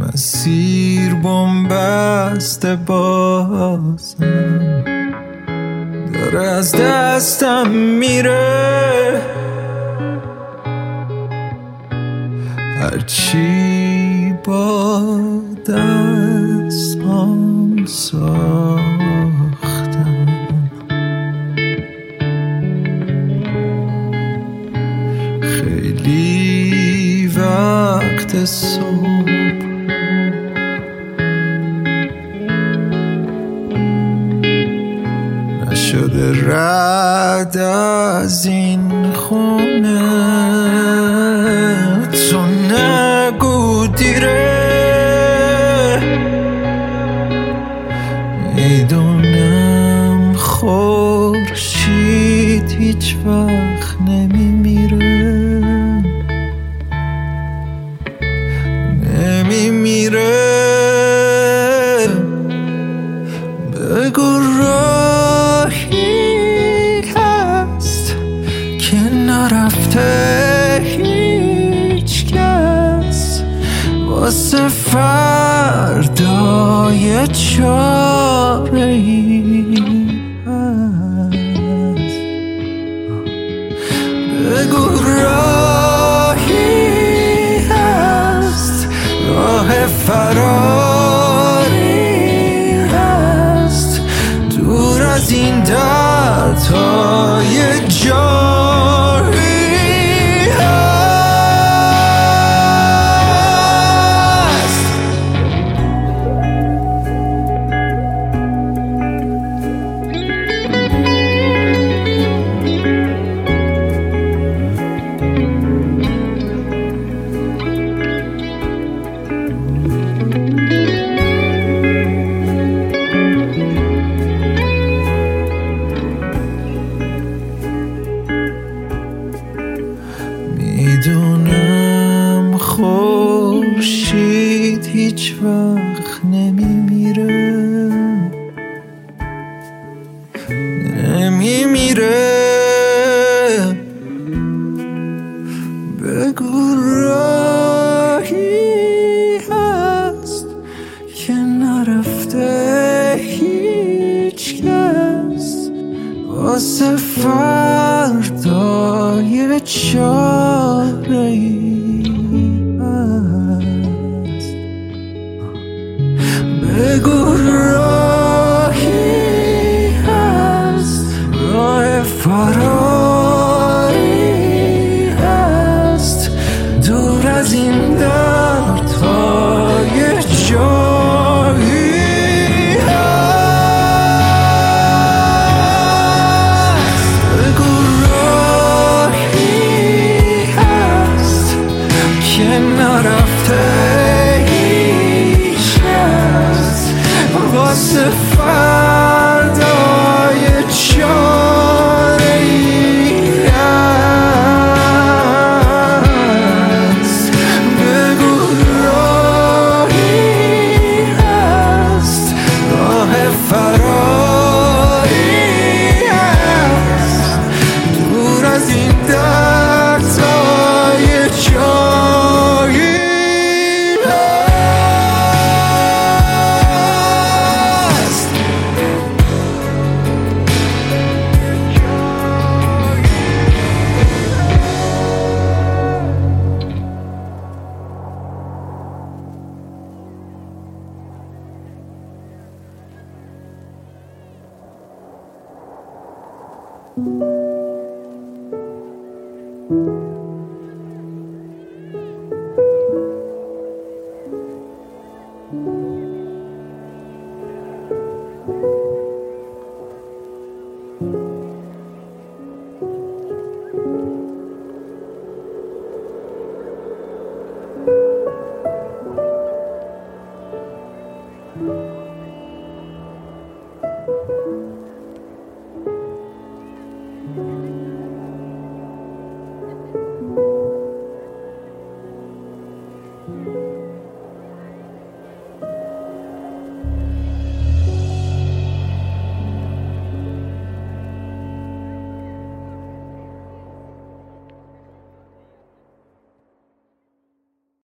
مسیر بن‌بسته بازم داره از دستم میره، هرچی با دستم ساختم خیلی وقت صبح نشده رد از این خونه، تو نگو دیره، میدونم خورشید هیچ وقت نمیمیره، نمیمیره. بگو راهی هست که نرفته هیچ کس، واسه فردای چاره‌ای هست. بگو راهی هست، راه فراری هست، دور از این دردهای جاری هست. میدونم خورشید هیچ وقت نمیمیره، نمیمیره. بگو راهی هست که نرفته هیچ کس، واسه فردای چاره‌ای هست. بگو راهی هست، راه فراری هست، دور از این دردهای جاری هست. بگو راهی هست که نرفته هیچ کس، واسه